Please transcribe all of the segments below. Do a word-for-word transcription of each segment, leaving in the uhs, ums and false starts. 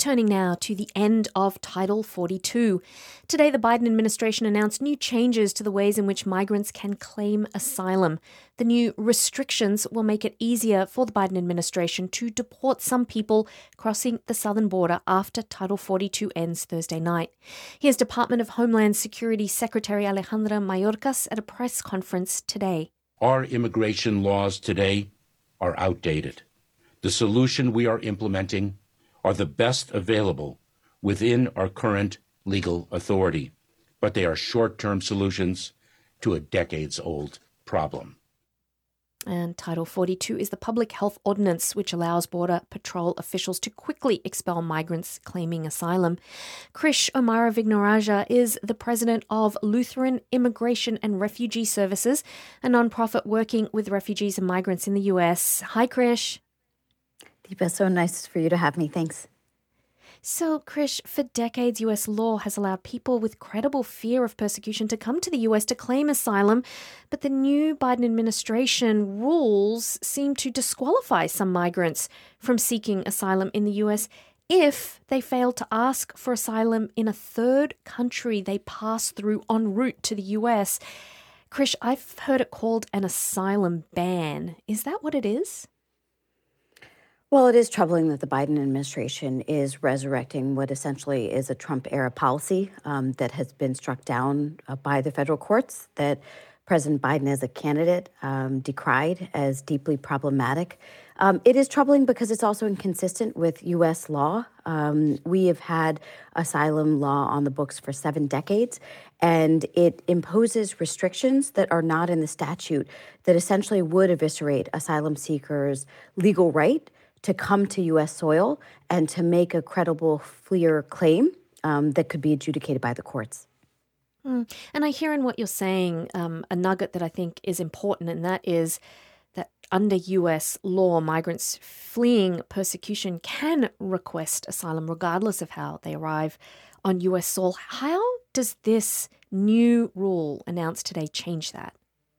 Turning now to the end of Title forty-two. Today, the Biden administration announced new changes to the ways in which migrants can claim asylum. The new restrictions will make it easier for the Biden administration to deport some people crossing the southern border after Title forty-two ends Thursday night. Here's Department of Homeland Security Secretary Alejandra Mayorkas at a press conference today. Our immigration laws today are outdated. The solution we are implementing are the best available within our current legal authority, but they are short-term solutions to a decades-old problem. And Title forty-two is the public health ordinance which allows Border Patrol officials to quickly expel migrants claiming asylum. Krish O'Mara Vignaraja is the president of Lutheran Immigration and Refugee Services, a nonprofit working with refugees and migrants in the U S. Hi, Krish. Deepa, so nice for you to have me. Thanks. So, Krish, for decades, U S law has allowed people with credible fear of persecution to come to the U S to claim asylum, but the new Biden administration rules seem to disqualify some migrants from seeking asylum in the U S if they fail to ask for asylum in a third country they pass through en route to the U S. Krish, I've heard it called an asylum ban. Is that what it is? Well, it is troubling that the Biden administration is resurrecting what essentially is a Trump-era policy um, that has been struck down uh, by the federal courts, that President Biden as a candidate um, decried as deeply problematic. Um, it is troubling because it's also inconsistent with U S law. Um, we have had asylum law on the books for seven decades, and it imposes restrictions that are not in the statute that essentially would eviscerate asylum seekers' legal right to come to U S soil and to make a credible, clear claim um, that could be adjudicated by the courts. Mm. And I hear in what you're saying um, a nugget that I think is important, and that is that under U S law, migrants fleeing persecution can request asylum regardless of how they arrive on U S soil. How does this new rule announced today change that?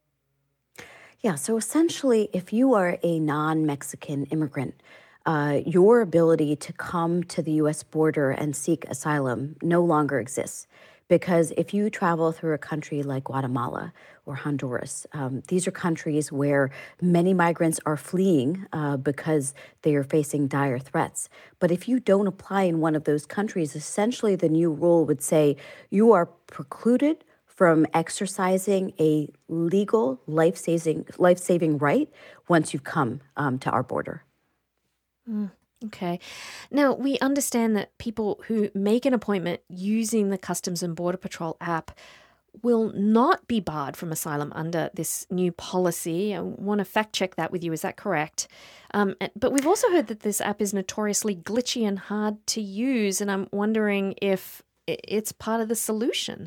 Yeah, so essentially, if you are a non-Mexican immigrant, uh, your ability to come to the U S border and seek asylum no longer exists. Because if you travel through a country like Guatemala or Honduras, um, these are countries where many migrants are fleeing uh, because they are facing dire threats. But if you don't apply in one of those countries, essentially the new rule would say you are precluded from exercising a legal life-saving life-saving right once you've come um, to our border. Mm, okay. Now, we understand that people who make an appointment using the Customs and Border Patrol app will not be barred from asylum under this new policy. I want to fact check that with you. Is that correct? Um, but we've also heard that this app is notoriously glitchy and hard to use, and I'm wondering if it's part of the solution.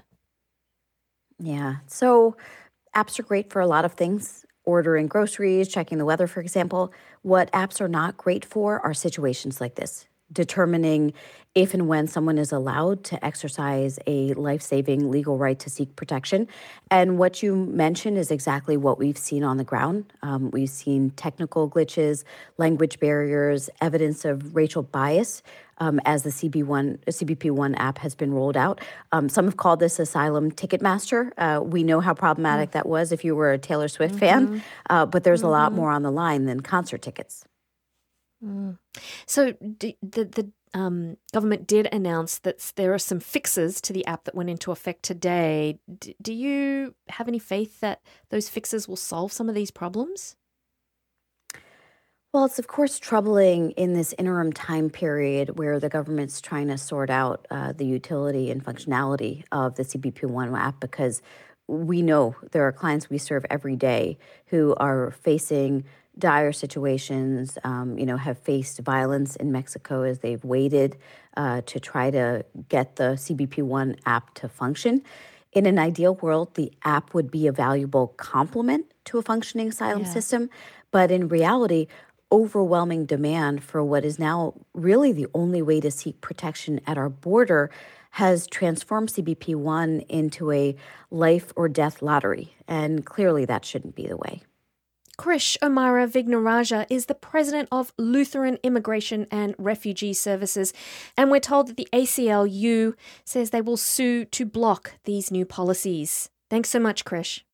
Yeah. So apps are great for a lot of things. Ordering groceries, checking the weather, for example. What apps are not great for are situations like this, determining if and when someone is allowed to exercise a life-saving legal right to seek protection. And what you mentioned is exactly what we've seen on the ground. Um, we've seen technical glitches, language barriers, evidence of racial bias um, as the C B one, C B P one app has been rolled out. Um, some have called this Asylum Ticketmaster. Uh, we know how problematic mm. that was if you were a Taylor Swift mm-hmm. fan, uh, but there's mm-hmm. a lot more on the line than concert tickets. Mm. So d- the the um, government did announce that there are some fixes to the app that went into effect today. D- do you have any faith that those fixes will solve some of these problems? Well, it's of course troubling in this interim time period where the government's trying to sort out uh, the utility and functionality of the C B P one app, because we know there are clients we serve every day who are facing dire situations, um, you know, have faced violence in Mexico as they've waited uh, to try to get the C B P one app to function. In an ideal world, the app would be a valuable complement to a functioning asylum yeah. system. But in reality, overwhelming demand for what is now really the only way to seek protection at our border has transformed C B P one into a life or death lottery. And clearly that shouldn't be the way. Krish Omara Vignaraja is the president of Lutheran Immigration and Refugee Services, and we're told that the A C L U says they will sue to block these new policies. Thanks so much, Krish.